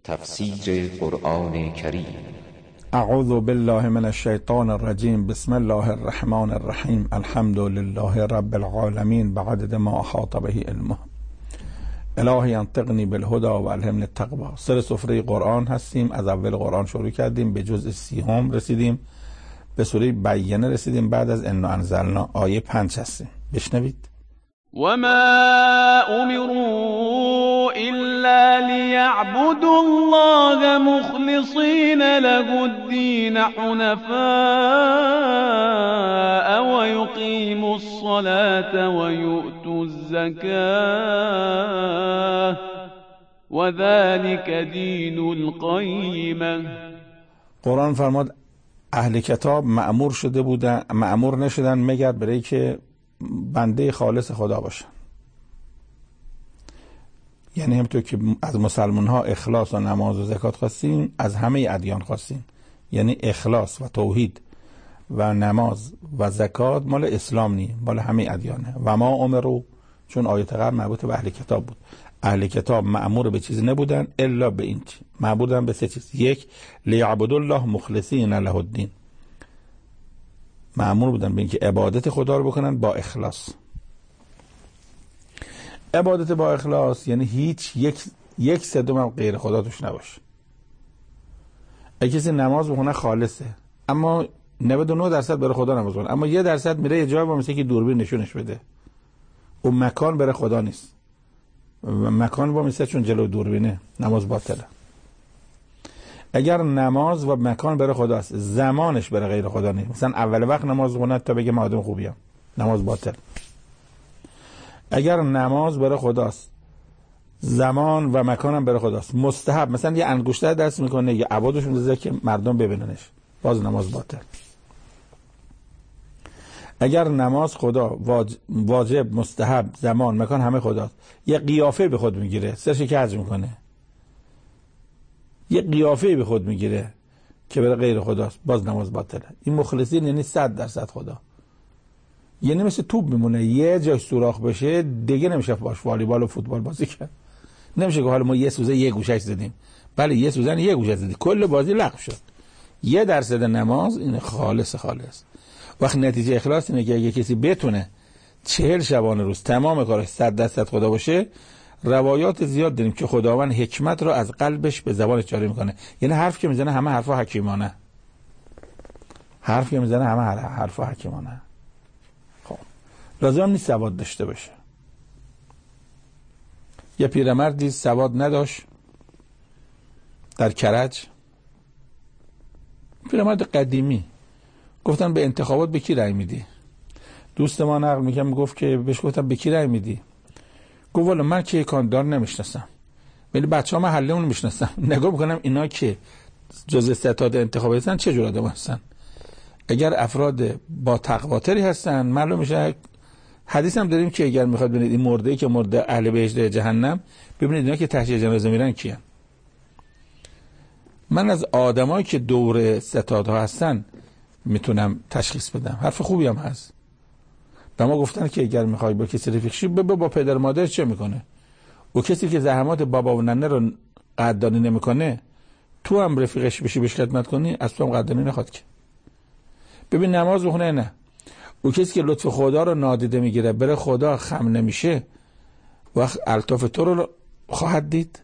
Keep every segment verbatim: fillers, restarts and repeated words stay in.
تفسیر قرآن کریم. اعوذ بالله من الشیطان الرجیم. بسم الله الرحمن الرحیم. الحمد لله رب العالمین بعدد ما احاط به علمه. الهی انطقنی بالهدى و الهمنی التقوی. سر سفره قرآن هستیم. از اول قرآن شروع کردیم، به جزء سیهم رسیدیم، به سوره بینه رسیدیم، بعد از انا انزلنا آیه پنج هستیم. بشنوید. وما امروا الا ليعبدوا الله مخلصين له الدين حنفاء ويقيموا الصلاة ويؤتوا الزكاة وذلك دين القيمة. قرآن فرماد اهل کتاب مأمور شده بودن، مأمور نشدن مگر برای که بنده خالص خدا باشن. یعنی همونطور که از مسلمان ها اخلاص و نماز و زکات خواستیم، از همه ادیان خواستیم. یعنی اخلاص و توحید و نماز و زکات مال اسلام نی، مال همه ادیانه. و ما امروا، چون آیت قبل مربوط به اهل کتاب بود. اهل کتاب مأمور به چیزی نبودن الا به این چیز، مأمورن به سه چیز. یک، لیعبدوا الله مخلصین له الدین، مأمور بودن به اینکه عبادت خدا رو بکنن با اخلاص. عبادت با اخلاص یعنی هیچ یک یک صدم هم غیر خدا توش نباشه. اگه کسی نماز بخونه خالصه، اما نود و نه درصد برای خدا نماز بخونه، اما یه درصد میره یه جایی با مثل که دوربین نشونش بده، اون مکان برای خدا نیست و مکان با مثل چون جلو دوربینه، نماز باطله. اگر نماز و مکان برای خداست، زمانش برای غیر خدا نیست، مثلا اول وقت نماز خونه تا بگه من آدم خوبیم، نماز باطل. اگر نماز برای خداست، زمان و مکانم برای خداست، مستحب، مثلا یه انگشتر دست میکنه یا عبادش میذاره که مردم ببیننش، باز نماز باطل. اگر نماز خدا واجب، مستحب، زمان، مکان همه خداست، یه قیافه به خود میگیره، سرش کج میکنه، یه قیافه به خود میگیره که برای غیر خداست، باز نماز باطله. این مخلصین یعنی صد درصد خدا. یعنی مثل توپ میمونه، یه جای سوراخ بشه دیگه نمیشه باش والیبال و فوتبال بازی کرد. نمیشه که حالا ما یه سوزن یه گوشش زدیم، بله یه سوزن یه گوشش زدیم، کل بازی لغو شد. یه درصد نماز این خالص خالص. وقت نتیجه اخلاص اینه که اگه کسی بتونه چهل شبانه روز تمام کارش صد درصد خدا باشه، روایات زیاد داریم که خداوند حکمت رو از قلبش به زبانش جاری میکنه. یعنی حرف که میزنه همه حرفا حکیمانه، حرف که میزنه همه حرفا حکیمانه. خب لازم نیست سواد داشته باشه. یه پیرمردی سواد نداشت در کرج، پیرمرد قدیمی. گفتن به انتخابات به کی رأی میدی؟ دوست ما نقل میگم گفت که بهش گفتم به کی رأی میدی؟ گفت والا من که کاندار نمیشناسم، ولی بچه‌ها محله اون میشناسم. نگاه میکنم اینا که جزء ستاد انتخابی هستن چه جور آدم هستن. اگر افراد با تقواتری هستن معلوم میشه. حدیث هم داریم که اگر میخواد ببینید این مرده‌ای که مرده اهل بهشت جهنم، ببینید اینا که تحت جنازه میرن کیان. من از آدمایی که دور ستادها هستن میتونم تشخیص بدم. حرف خوبی هم هست. به ما گفتن که اگر میخوای با کسی رفیق شی، با, با پدر مادر چه میکنه؟ و کسی که زحمات بابا و ننه رو قدردانی نمیکنه، تو هم رفیقش بشی بهش خدمت کنی، از تو هم قدردانی نخواد که. ببین نماز بخونه نه. و کسی که لطف خدا رو نادیده میگیره، بره خدا خم نمیشه، وقت الطاف تو رو خواهد دید.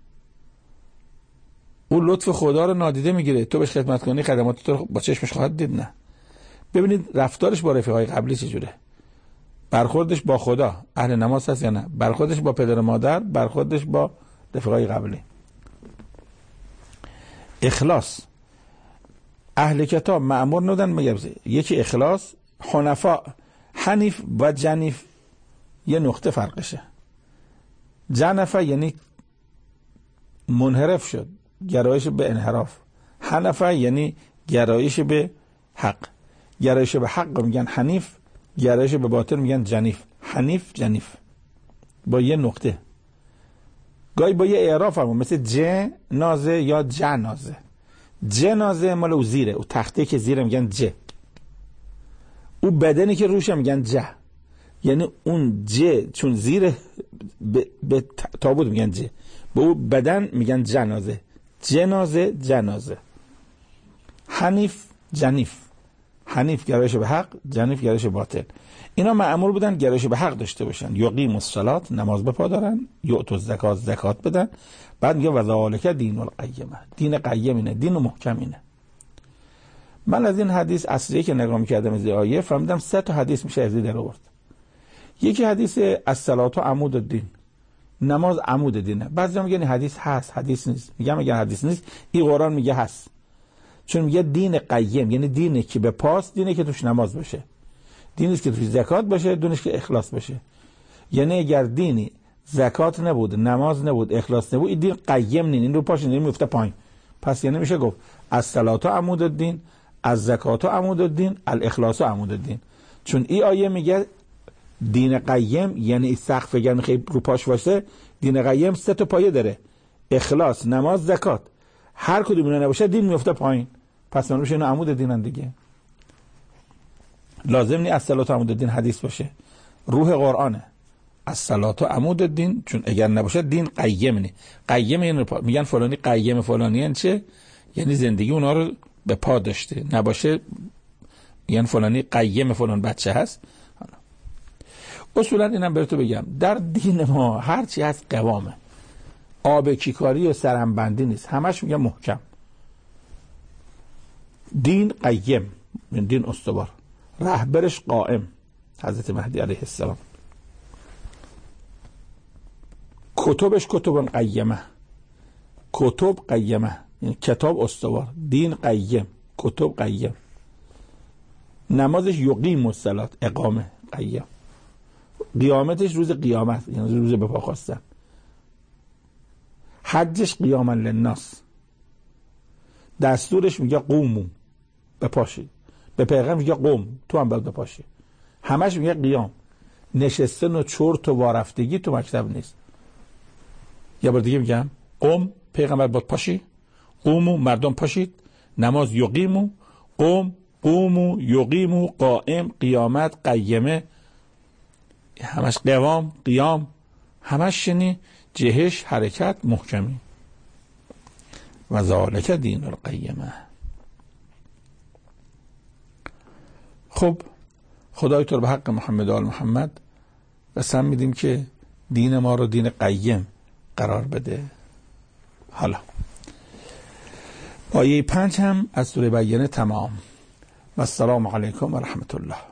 او لطف خدا رو نادیده میگیره، تو بهش خدمت کنی، خدمات تو رو با چشمش خواهد دید. نه. ببینید رفتارش با رفیقای قبلی چجوره، برخوردش با خدا، اهل نماز هست یا نه، برخوردش با پدر مادر، برخوردش با رفیقای قبلی. اخلاص. اهل کتاب مأمور نبودن مگر یکی اخلاص. حنفا، حنیف و جنیف یه نقطه فرقشه. جنفه یعنی منحرف شد، گرایش به انحراف. حنفه یعنی گرایش به حق. گرایش به حق میگن حنیف، گرایش به باطل میگن جنیف. حنیف جنیف با یه نقطه، گاهی با یه اعراف هم مثل جنازه یا جنازه. جنازه مال او زیره، او تخته که زیره میگن ج، او بدنی که روشه میگن ج. یعنی اون ج چون زیره به, به تابوت میگن ج، به او بدن میگن جنازه. جنازه جنازه، حنیف جنیف، حنیف گرایش به حق، جنیف گرایش باطل. اینا مأمور بودن گرایش به حق داشته باشن، یقیم الصلاة نماز بپا دارن، یؤتوا الزکات زکات بدن. بعد میگه و ذالک دین القیمه، دین قیم اینه، دین محکم اینه. من از این حدیث اصلی که نگاه می‌کردم از آیه فهمیدم سه تا حدیث میشه از این در آورد. یکی حدیث الصلاة عمود الدین، نماز عمود دینه. بعضیا میگن حدیث هست، حدیث نیست. میگم اگر حدیث نیست این قرآن میگه هست، چون میگه دین قیم یعنی دینی که به پاس، دینی که توش نماز باشه، دینی که توش زکات باشه، دینش که اخلاص باشه. یعنی اگر دینی زکات نبود، نماز نبود، اخلاص نبود، این دین قیم نین، این رو پاش نین میفته پایین. پس یعنی میشه گفت الصلاة عمود الدین، الزکات عمود الدین، الاخلاص عمود الدین. چون این آیه میگه دین قیم یعنی سقف گن خیلی رو پاش واسه. دین قیم سه تا پایه داره، اخلاص، نماز، زکات. هر کدوم اینا نباشه دین میفته پایین. پس اون میشه اینا عمود دینن دیگه. لازم نی الصلاة عمود الدین حدیث باشه، روح قرآنه. الصلاة عمود الدین، چون اگر نباشه دین قیم نی. قیم یعنی میگن فلانی قیم فلانی یعنی چه؟ یعنی زندگی اونا رو به پا داشته. نباشه یعنی فلانی قیم فلان بچه هست. اصولا اینم براتون بگم در دین ما هر چی هست قوامه، آب کیکاری و سرمبندی نیست، همش میگه محکم. دین قیم، دین استوار، رهبرش قائم، حضرت مهدی علیه السلام. کتبش کتب قیمه، کتب قیمه یعنی کتاب استوار، دین قیم، کتب قیم. نمازش یقیم الصلاة، اقامه قیم. قیامتش روز قیامت یعنی روز به پا خواستن. حجش قیاما للناس، دستورش میگه قومو بپاشید، به پیغمبر میگه قوم تو هم باید بپاشی. همش میگه قیام. نشستن و چرت و وارفتگی تو مکتب نیست. یه بار دیگه میگم قوم پیغمبر باید پاشی، قومو مردم پاشید، نماز یقیمو، قوم قومو یقیمو، قائم قیامت قیمه، همش قوام قیام، همش شنی جهش حرکت محکمی. و ذالک دین القیمه. خب خدای تو رو به حق محمد آل محمد قسم میدیم که دین ما رو دین قیم قرار بده. حالا آیه پنج هم از سوره بینه تمام. و السلام علیکم و رحمت الله.